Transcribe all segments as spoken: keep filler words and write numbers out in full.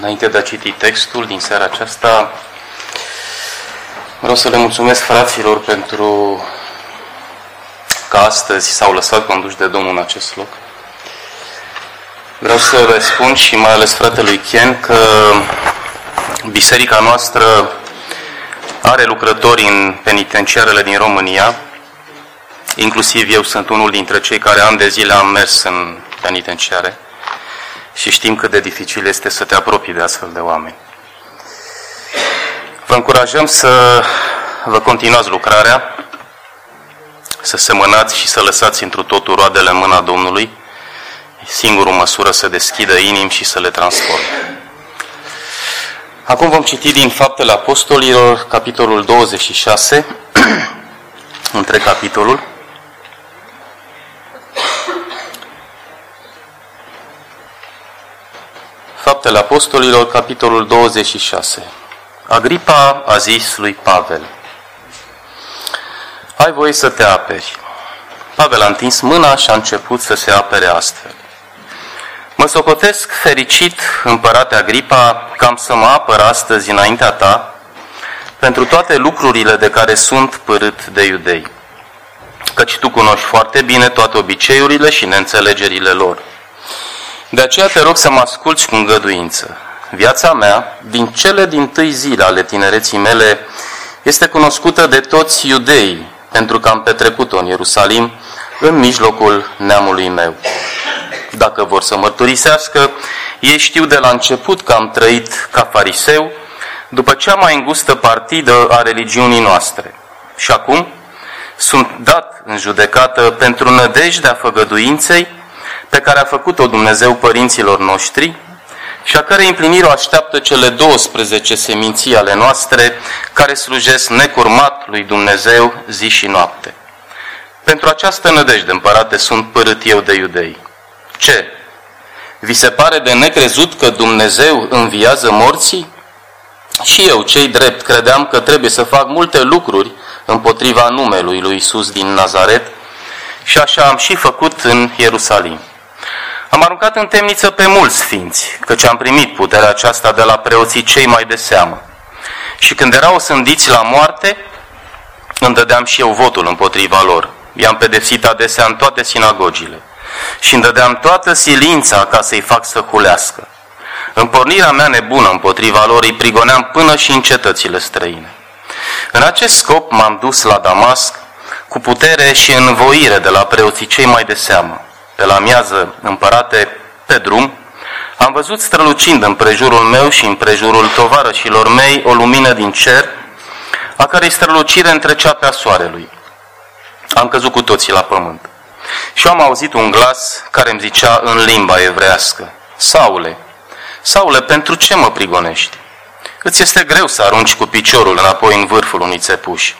Înainte de a citi textul din seara aceasta, vreau să le mulțumesc fraților pentru că astăzi s-au lăsat conduși de Domnul în acest loc. Vreau să le spun și mai ales fratelui Chen că biserica noastră are lucrători în penitenciarele din România, inclusiv eu sunt unul dintre cei care ani de zile am mers în penitenciare și știm cât de dificil este să te apropii de astfel de oameni. Vă încurajăm să vă continuați lucrarea, să semănați și să lăsați întru totul roadele în mâna Domnului, singurul măsură să deschidă inimi și să le transforme. Acum vom citi din Faptele Apostolilor, capitolul douăzeci și șase, între capitolul. Faptele Apostolilor, capitolul douăzeci și șase. Agripa a zis lui Pavel: ai voie să te aperi. Pavel a întins mâna și a început să se apere astfel: mă socotesc fericit, împărate Agripa, că am să mă apăr astăzi înaintea ta pentru toate lucrurile de care sunt părât de iudei, căci tu cunoști foarte bine toate obiceiurile și neînțelegerile lor. De aceea te rog să mă asculți cu îngăduință. Viața mea, din cele dintâi zile ale tinereții mele, este cunoscută de toți iudeii, pentru că am petrecut-o în Ierusalim, în mijlocul neamului meu. Dacă vor să mărturisească, ei știu de la început că am trăit ca fariseu, după cea mai îngustă partidă a religiunii noastre. Și acum sunt dat în judecată pentru nădejdea făgăduinței pe care a făcut-o Dumnezeu părinților noștri și a cărei împlinire o așteaptă cele douăsprezece seminții ale noastre, care slujesc necurmat lui Dumnezeu zi și noapte. Pentru această nădejde, împărate, sunt părât eu de iudei. Ce? Vi se pare de necrezut că Dumnezeu înviază morții? Și eu, cei drept, credeam că trebuie să fac multe lucruri împotriva numelui lui Iisus din Nazaret și așa am și făcut în Ierusalim. Am aruncat în temniță pe mulți sfinți, căci am primit puterea aceasta de la preoții cei mai de seamă. Și când erau osândiți la moarte, îmi dădeam și eu votul împotriva lor. I-am pedepsit adesea în toate sinagogile și îmi dădeam toată silința ca să-i fac să hulească. În pornirea mea nebună împotriva lor îi prigoneam până și în cetățile străine. În acest scop m-am dus la Damasc cu putere și învoire de la preoții cei mai de seamă. Pe la miază, împărate, pe drum, am văzut strălucind în prejurul meu și în prejurul tovarășilor mei o lumină din cer, a cărei strălucire întrecea pe a soarelui. Am căzut cu toții la pământ. Și am auzit un glas care îmi zicea în limba evrească: Saule, Saule, pentru ce mă prigonești? Îți este greu să arunci cu piciorul înapoi în vârful unui țepuș.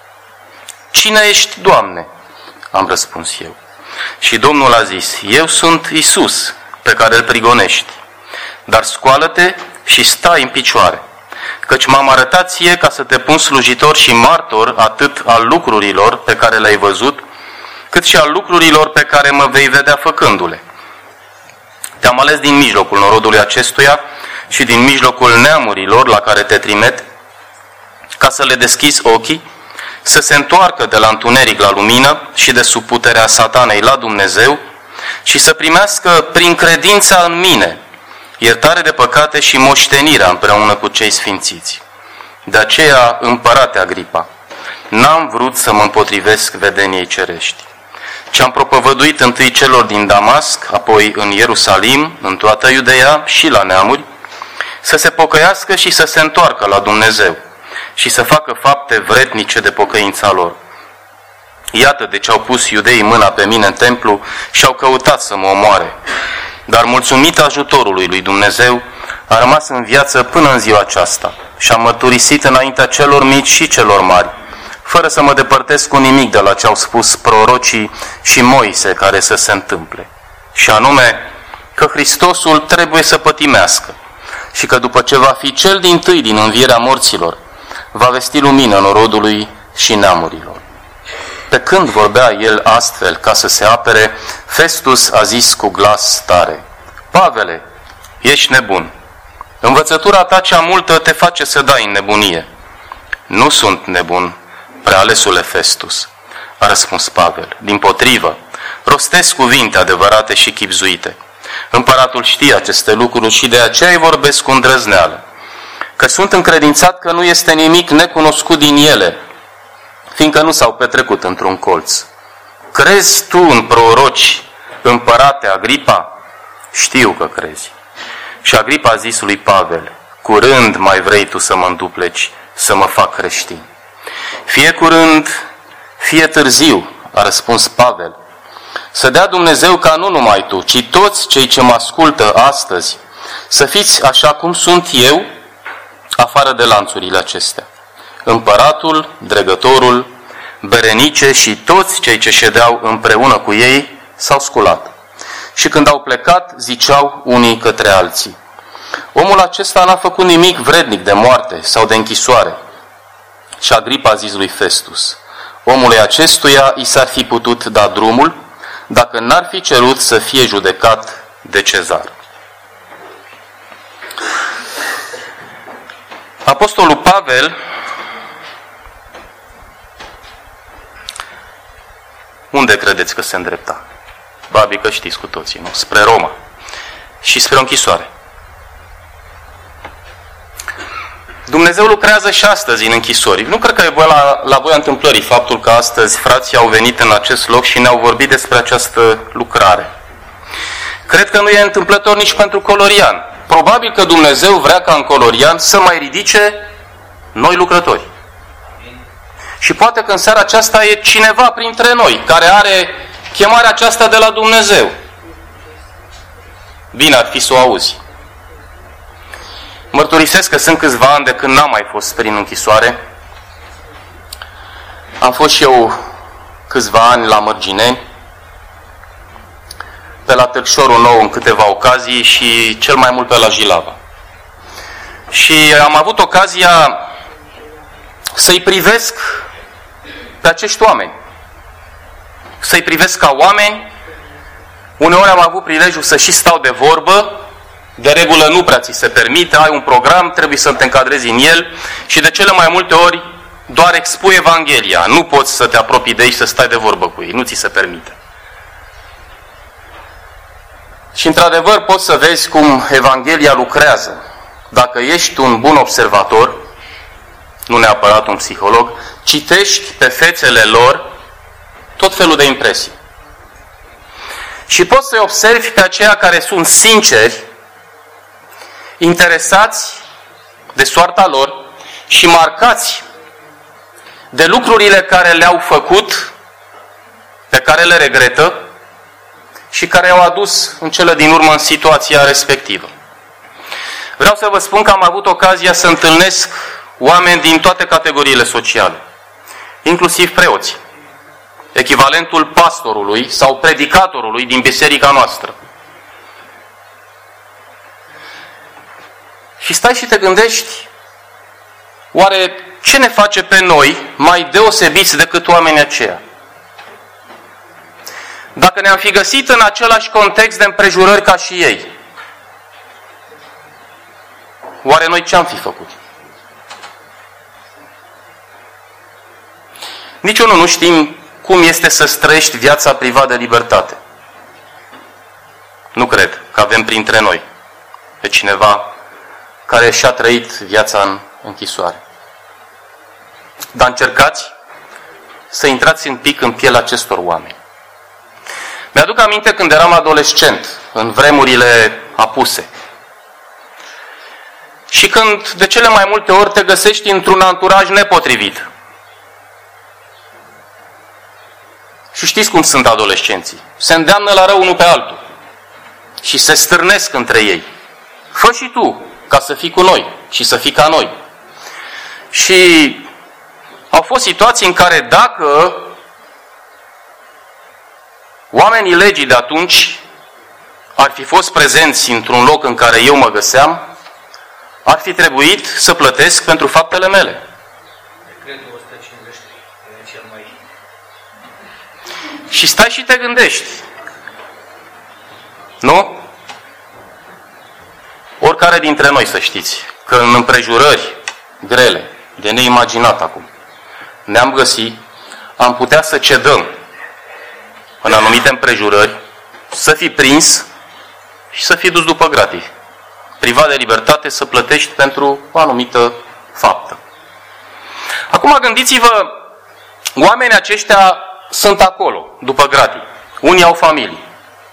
Cine ești, Doamne? Am răspuns eu. Și Domnul a zis: eu sunt Iisus, pe care îl prigonești. Dar scoală-te și stai în picioare, căci m-am arătat ție ca să te pun slujitor și martor atât al lucrurilor pe care le-ai văzut, cât și al lucrurilor pe care mă vei vedea făcându-le. Te-am ales din mijlocul norodului acestuia și din mijlocul neamurilor la care te trimet, ca să le deschizi ochii, să se întoarcă de la întuneric la lumină și de sub puterea satanei la Dumnezeu și să primească prin credința în mine iertare de păcate și moștenirea împreună cu cei sfințiți. De aceea, împărate Agripa, n-am vrut să mă împotrivesc vedeniei cerești, ci am propovăduit întâi celor din Damasc, apoi în Ierusalim, în toată Iudeea și la neamuri, să se pocăiască și să se întoarcă la Dumnezeu și să facă fapte vrednice de pocăința lor. Iată de ce au pus iudeii mâna pe mine în templu și au căutat să mă omoare. Dar mulțumit ajutorului lui Dumnezeu, a rămas în viață până în ziua aceasta și am mărturisit înaintea celor mici și celor mari, fără să mă depărtez cu nimic de la ce au spus prorocii și Moise care să se întâmple. Și anume că Hristosul trebuie să pătimească și că după ce va fi cel dintâi din învierea morților, va vesti lumină norodului și neamurilor. Pe când vorbea el astfel ca să se apere, Festus a zis cu glas tare: Pavele, ești nebun. Învățătura ta cea multă te face să dai în nebunie. Nu sunt nebun, prealesule Festus, a răspuns Pavel. Dimpotrivă, rostesc cuvinte adevărate și chibzuite. Împăratul știe aceste lucruri și de aceea îi vorbesc cu îndrăzneală, că sunt încredințat că nu este nimic necunoscut din ele, fiindcă nu s-au petrecut într-un colț. Crezi tu în proroci, împărate Agripa? Știu că crezi. Și Agripa a zis lui Pavel, curând mai vrei tu să mă îndupleci, să mă fac creștin. Fie curând, fie târziu, a răspuns Pavel, să dea Dumnezeu ca nu numai tu, ci toți cei ce mă ascultă astăzi, să fiți așa cum sunt eu, afară de lanțurile acestea. Împăratul, dregătorul, Berenice și toți cei ce ședeau împreună cu ei s-au sculat. Și când au plecat, ziceau unii către alții, omul acesta n-a făcut nimic vrednic de moarte sau de închisoare. Și Agripa a zis lui Festus, omului acestuia i s-ar fi putut da drumul dacă n-ar fi cerut să fie judecat de Cezar. Apostolul Pavel unde credeți că se îndrepta? Probabil că știți cu toții, nu? Spre Roma și spre o închisoare. Dumnezeu lucrează și astăzi în închisori. Nu cred că e la, la voia întâmplării faptul că astăzi frații au venit în acest loc și ne-au vorbit despre această lucrare. Cred că nu e întâmplător nici pentru Colorian. Probabil că Dumnezeu vrea ca în Colorian să mai ridice noi lucrători. Și poate că în seara aceasta e cineva printre noi care are chemarea aceasta de la Dumnezeu. Bine ar fi să o auzi. Mărturisesc că sunt câțiva ani de când n-am mai fost prin închisoare. Am fost și eu câțiva ani la Mărgineni, pe la Târgșorul Nou în câteva ocazii și cel mai mult pe la Jilava. Și am avut ocazia să-i privesc pe acești oameni. Să-i privesc ca oameni. Uneori am avut prilejul să și stau de vorbă. De regulă nu prea ți se permite, ai un program, trebuie să te încadrezi în el și de cele mai multe ori doar expui Evanghelia. Nu poți să te apropii de ei și să stai de vorbă cu ei, nu ți se permite. Și într-adevăr poți să vezi cum Evanghelia lucrează. Dacă ești un bun observator, nu neapărat un psiholog, citești pe fețele lor tot felul de impresii. Și poți să-i observi pe aceia care sunt sinceri, interesați de soarta lor și marcați de lucrurile care le-au făcut, pe care le regretă și care i-au adus în cele din urmă în situația respectivă. Vreau să vă spun că am avut ocazia să întâlnesc oameni din toate categoriile sociale, inclusiv preoți, echivalentul pastorului sau predicatorului din biserica noastră. Și stai și te gândești, oare ce ne face pe noi mai deosebiți decât oamenii aceia? Dacă ne-am fi găsit în același context de împrejurări ca și ei, oare noi ce am fi făcut? Niciunul nu știm cum este să trăiești viața privată de libertate. Nu cred că avem printre noi pe cineva care și-a trăit viața în închisoare. Dar încercați să intrați un pic în pielea acestor oameni. Mi-aduc aminte când eram adolescent, în vremurile apuse. Și când de cele mai multe ori te găsești într-un anturaj nepotrivit. Și știți cum sunt adolescenții. Se îndeamnă la rău unul pe altul. Și se stârnesc între ei. Fă și tu, ca să fii cu noi și să fii ca noi. Și au fost situații în care dacă oamenii legii de atunci ar fi fost prezenți într-un loc în care eu mă găseam, ar fi trebuit să plătesc pentru faptele mele. Decretul o sută cincizeci e cel mai... Și stai și te gândești. Nu? oricare dintre noi, să știți, că în împrejurări grele, de neimaginat acum, ne-am găsit, am putea să cedăm în anumite împrejurări, să fii prins și să fii dus după gratii. Privat de libertate să plătești pentru o anumită faptă. Acum gândiți-vă, oamenii aceștia sunt acolo, după gratii. Unii au familii.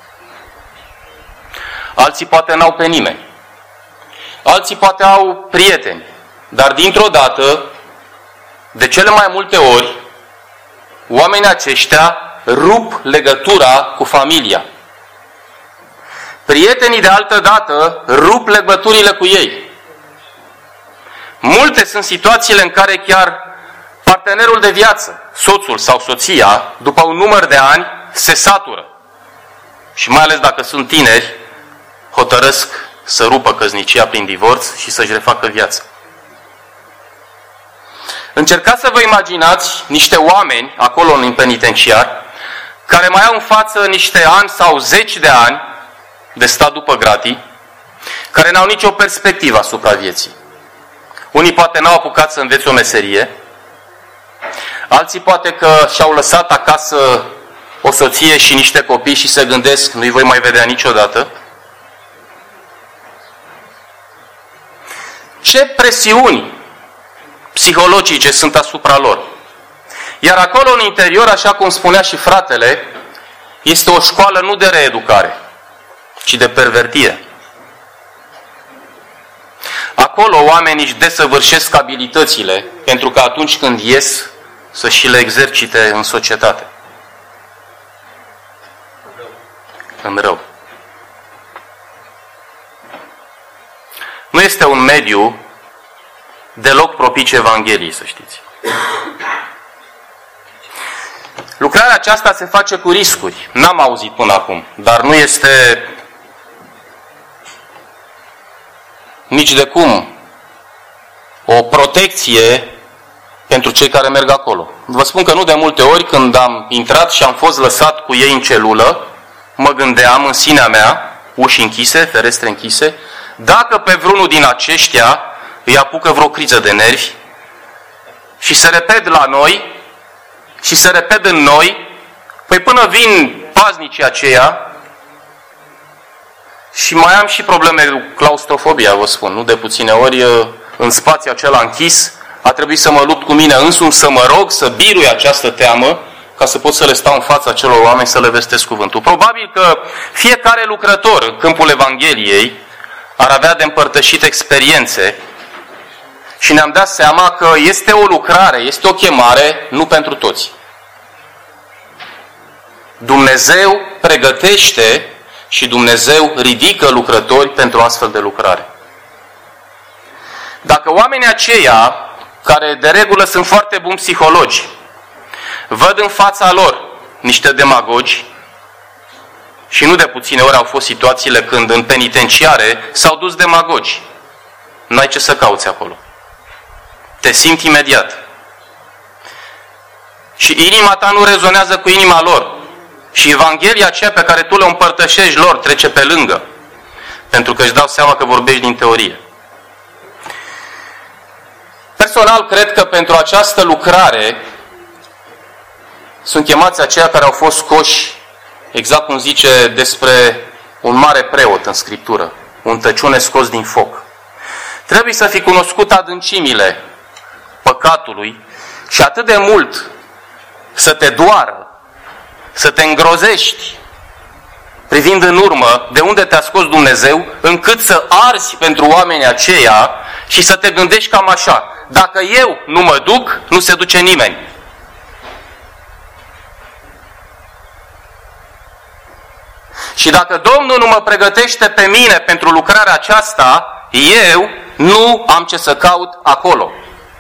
Alții poate n-au pe nimeni. Alții poate au prieteni. Dar dintr-o dată, de cele mai multe ori, oamenii aceștia rup legătura cu familia. Prietenii de altă dată rup legăturile cu ei. Multe sunt situațiile în care chiar partenerul de viață, soțul sau soția, după un număr de ani, se satură. Și mai ales dacă sunt tineri, hotărăsc să rupă căsnicia prin divorț și să-și refacă viața. Încercați să vă imaginați niște oameni acolo în penitenciar, care mai au în față niște ani sau zeci de ani de stat după gratii, care n-au nicio perspectivă asupra vieții. Unii poate n-au apucat să învețe o meserie, alții poate că și-au lăsat acasă o soție și niște copii și se gândesc, nu-i voi mai vedea niciodată. Ce presiuni psihologice sunt asupra lor. Iar acolo în interior, așa cum spunea și fratele, este o școală nu de reeducare, ci de pervertire. Acolo oamenii își desăvârșesc abilitățile, pentru că atunci când ies, să și le exercite în societate. În rău. Nu este un mediu deloc propice Evangheliei, să știți. Lucrarea aceasta se face cu riscuri. N-am auzit până acum, dar nu este nici de cum o protecție pentru cei care merg acolo. Vă spun că nu de multe ori când am intrat și am fost lăsat cu ei în celulă, mă gândeam în sinea mea, uși închise, ferestre închise, dacă pe vreunul din aceștia îi apucă vreo criză de nervi și se repet la noi și se repet în noi, păi până vin paznicii aceia, și mai am și probleme cu claustrofobia, vă spun, nu de puține ori, în spațiul acela închis, a trebuit să mă lupt cu mine însumi, să mă rog, să birui această teamă, ca să pot să le stau în fața acelor oameni, să le vestesc cuvântul. Probabil că fiecare lucrător în câmpul Evangheliei ar avea de împărtășit experiențe și ne-am dat seama că este o lucrare, este o chemare, nu pentru toți. Dumnezeu pregătește și Dumnezeu ridică lucrători pentru astfel de lucrare. Dacă oamenii aceia, care de regulă sunt foarte buni psihologi, văd în fața lor niște demagogi, și nu de puține ori au fost situațiile când în penitenciare s-au dus demagogi, n-ai ce să cauți acolo. Te simți imediat. Și inima ta nu rezonează cu inima lor. Și Evanghelia aceea pe care tu le împărtășești lor trece pe lângă. Pentru că își dau seama că vorbești din teorie. Personal, cred că pentru această lucrare sunt chemați aceia care au fost scoși, exact cum zice despre un mare preot în Scriptură, un tăciune scos din foc. Trebuie să fi cunoscut adâncimile păcatului și atât de mult să te doară, să te îngrozești, privind în urmă de unde te-a scos Dumnezeu, încât să arzi pentru oamenii aceia și să te gândești cam așa: dacă eu nu mă duc, nu se duce nimeni. Și dacă Domnul nu mă pregătește pe mine pentru lucrarea aceasta, eu nu am ce să caut acolo.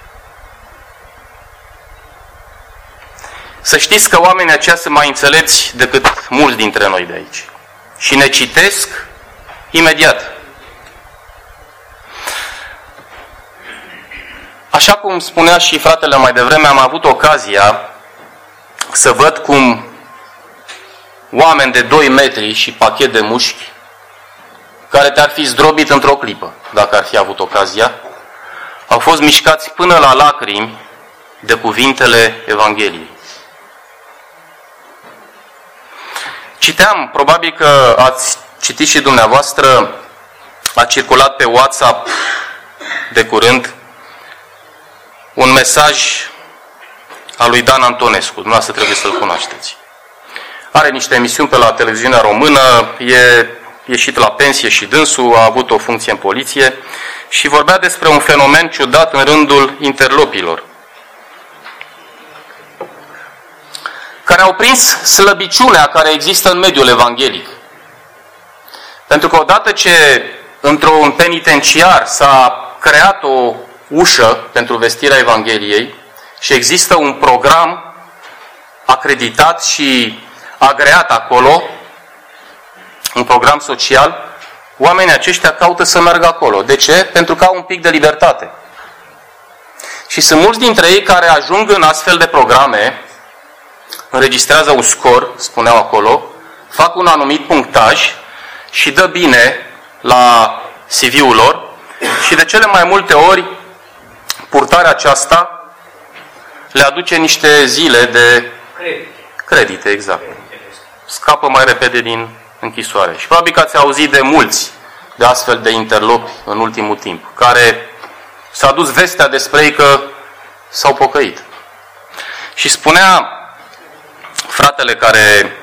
Să știți că oamenii aceia sunt mai înțelepți decât mulți dintre noi de aici. Și ne citesc imediat. Așa cum spunea și fratele mai devreme, am avut ocazia să văd cum oameni de doi metri și pachet de mușchi care te-ar fi zdrobit într-o clipă, dacă ar fi avut ocazia, au fost mișcați până la lacrimi de cuvintele Evangheliei. Citeam, probabil că ați citit și dumneavoastră, a circulat pe WhatsApp de curând un mesaj al lui Dan Antonescu. Dumneavoastră trebuie să-l cunoașteți. Are niște emisiuni pe la televiziunea română, e ieșit la pensie și dânsul, a avut o funcție în poliție și vorbea despre un fenomen ciudat în rândul interlopilor, care au prins slăbiciunea care există în mediul evanghelic. Pentru că odată ce într-un penitenciar s-a creat o ușă pentru vestirea Evangheliei și există un program acreditat și agreat acolo, un program social, oamenii aceștia caută să meargă acolo. De ce? Pentru că au un pic de libertate. Și sunt mulți dintre ei care ajung în astfel de programe, înregistrează un scor, spuneau acolo, fac un anumit punctaj și dă bine la C V-ul lor și de cele mai multe ori purtarea aceasta le aduce niște zile de Credite. credite, exact. Scapă mai repede din închisoare. Și probabil că ați auzit de mulți de astfel de interlopi în ultimul timp, care s-a dus vestea despre ei că s-au pocăit. Și spunea fratele care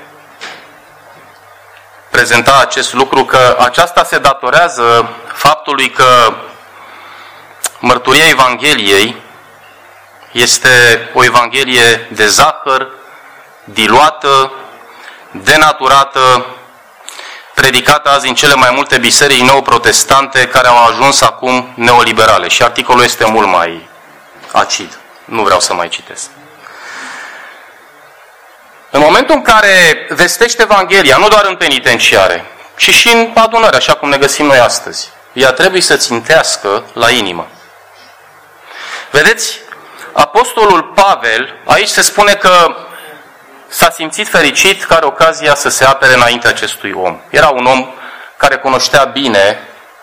prezenta acest lucru că aceasta se datorează faptului că mărturia Evangheliei este o Evanghelie de zahăr, diluată, denaturată, predicată azi în cele mai multe biserici neoprotestante care au ajuns acum neoliberale. Și articolul este mult mai acid. Nu vreau să mai citesc. În momentul în care vestește Evanghelia, nu doar în penitenciare, ci și în adunări, așa cum ne găsim noi astăzi, ea trebuie să țintească la inimă. Vedeți, apostolul Pavel, aici se spune că s-a simțit fericit că are ocazia să se apere înaintea acestui om. Era un om care cunoștea bine,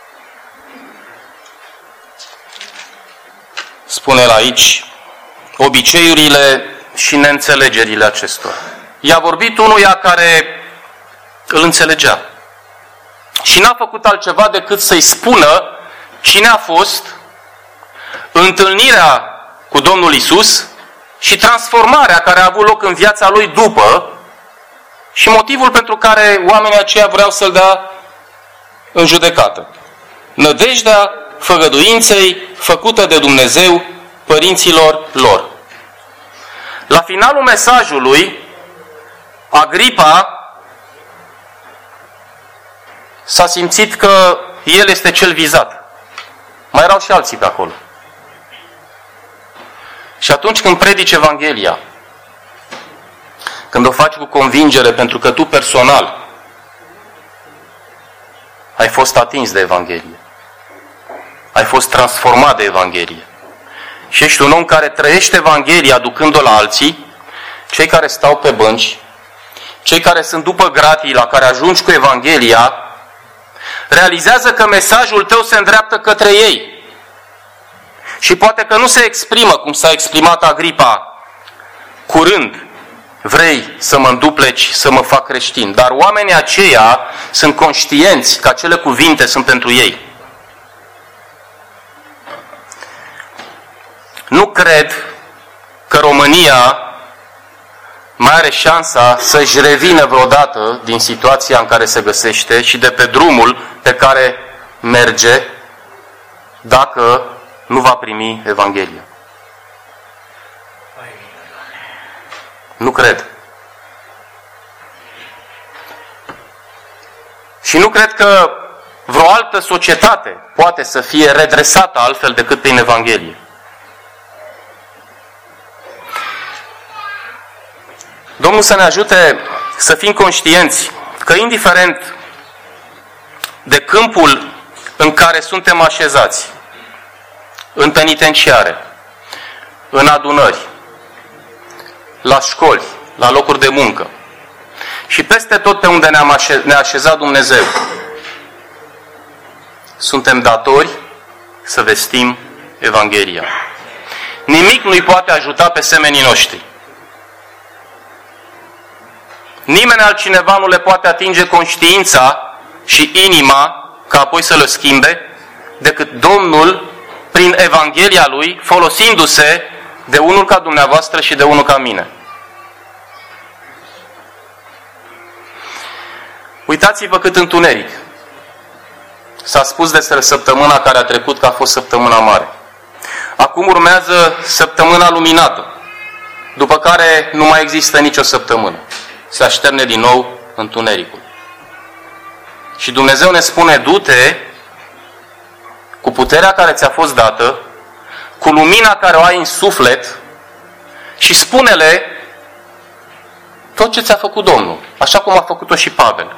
spune el aici, obiceiurile și neînțelegerile acestora. I-a vorbit unuia care îl înțelegea. Și n-a făcut altceva decât să-i spună cine a fost, întâlnirea cu Domnul Isus și transformarea care a avut loc în viața lui după și motivul pentru care oamenii aceia vreau să-l dea în judecată. Nădejdea făgăduinței făcută de Dumnezeu părinților lor. La finalul mesajului, Agripa s-a simțit că el este cel vizat. Mai erau și alții pe acolo. Și atunci când predici Evanghelia, când o faci cu convingere, pentru că tu personal ai fost atins de Evanghelie, ai fost transformat de Evanghelie și ești un om care trăiește Evanghelia aducând-o la alții, cei care stau pe bănci, cei care sunt după gratii la care ajungi cu Evanghelia, realizează că mesajul tău se îndreaptă către ei. Și poate că nu se exprimă cum s-a exprimat Agripa, curând, vrei să mă îndupleci, să mă fac creștin. Dar oamenii aceia sunt conștienți că acele cuvinte sunt pentru ei. Nu cred că România mai are șansa să-și revină vreodată din situația în care se găsește și de pe drumul pe care merge dacă nu va primi Evanghelia. Nu cred. Și nu cred că vreo altă societate poate să fie redresată altfel decât prin Evanghelie. Domnul să ne ajute să fim conștienți că indiferent de câmpul în care suntem așezați, în penitenciare, în adunări, la școli, la locuri de muncă și peste tot pe unde ne-am așezat Dumnezeu, suntem datori să vestim Evanghelia. Nimic nu-i poate ajuta pe semenii noștri. Nimeni altcineva nu le poate atinge conștiința și inima ca apoi să le schimbe decât Domnul prin Evanghelia Lui, folosindu-se de unul ca dumneavoastră și de unul ca mine. Uitați-vă cât întuneric. S-a spus despre săptămâna care a trecut că a fost săptămâna mare. Acum urmează săptămâna luminată, după care nu mai există nicio săptămână. Se așterne din nou întunericul. Și Dumnezeu ne spune, du-te cu puterea care ți-a fost dată, cu lumina care o ai în suflet și spune-le tot ce ți-a făcut Domnul, așa cum a făcut-o și Pavel.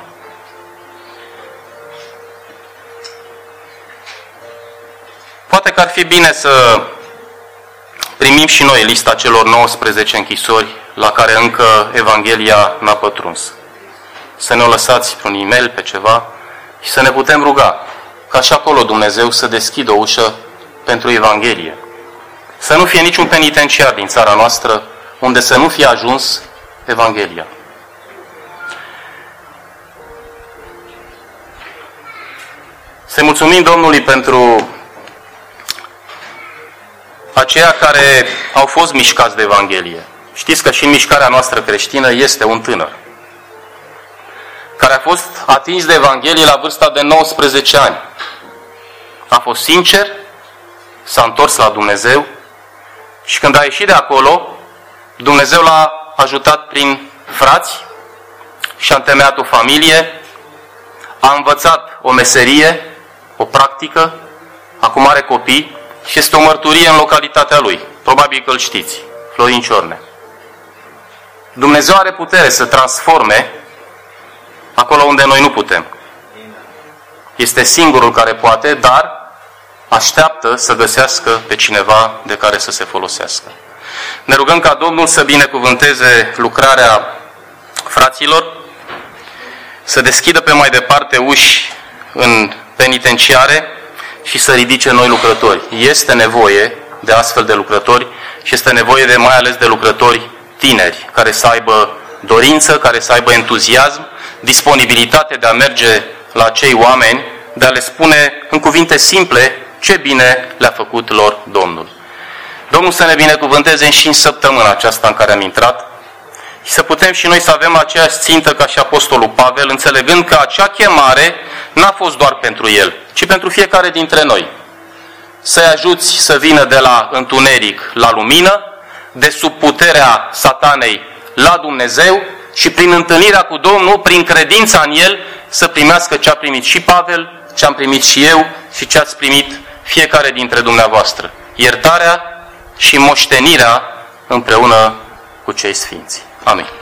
Poate că ar fi bine să primim și noi lista celor nouăsprezece închisori la care încă Evanghelia n-a pătruns. Să ne o lăsați pe un e-mail, pe ceva, și să ne putem ruga ca și acolo Dumnezeu să deschidă o ușă pentru Evanghelie. Să nu fie niciun penitenciar din țara noastră unde să nu fie ajuns Evanghelia. Să mulțumim Domnului pentru aceia care au fost mișcați de Evanghelie. Știți că și în mișcarea noastră creștină este un tânăr care a fost atins de Evanghelie la vârsta de nouăsprezece ani. A fost sincer, s-a întors la Dumnezeu și când a ieșit de acolo, Dumnezeu l-a ajutat prin frați și a întemeiat o familie, a învățat o meserie, o practică, acum are copii și este o mărturie în localitatea lui. Probabil că îl știți, Florin Ciorne. Dumnezeu are putere să transforme acolo unde noi nu putem. Este singurul care poate, dar așteaptă să găsească pe cineva de care să se folosească. Ne rugăm ca Domnul să binecuvânteze lucrarea fraților, să deschidă pe mai departe uși în penitenciare și să ridice noi lucrători. Este nevoie de astfel de lucrători și este nevoie de mai ales de lucrători tineri, care să aibă dorință, care să aibă entuziasm, disponibilitate de a merge la cei oameni, de a le spune în cuvinte simple ce bine le-a făcut lor Domnul. Domnul să ne binecuvânteze și în săptămâna aceasta în care am intrat și să putem și noi să avem aceeași țintă ca și Apostolul Pavel, înțelegând că acea chemare n-a fost doar pentru el, ci pentru fiecare dintre noi. Să-i ajuți să vină de la întuneric la lumină, de sub puterea satanei la Dumnezeu și prin întâlnirea cu Domnul, prin credința în El, să primească ce a primit și Pavel, ce am primit și eu și ce ați primit fiecare dintre dumneavoastră. Iertarea și moștenirea împreună cu cei sfinți. Amin.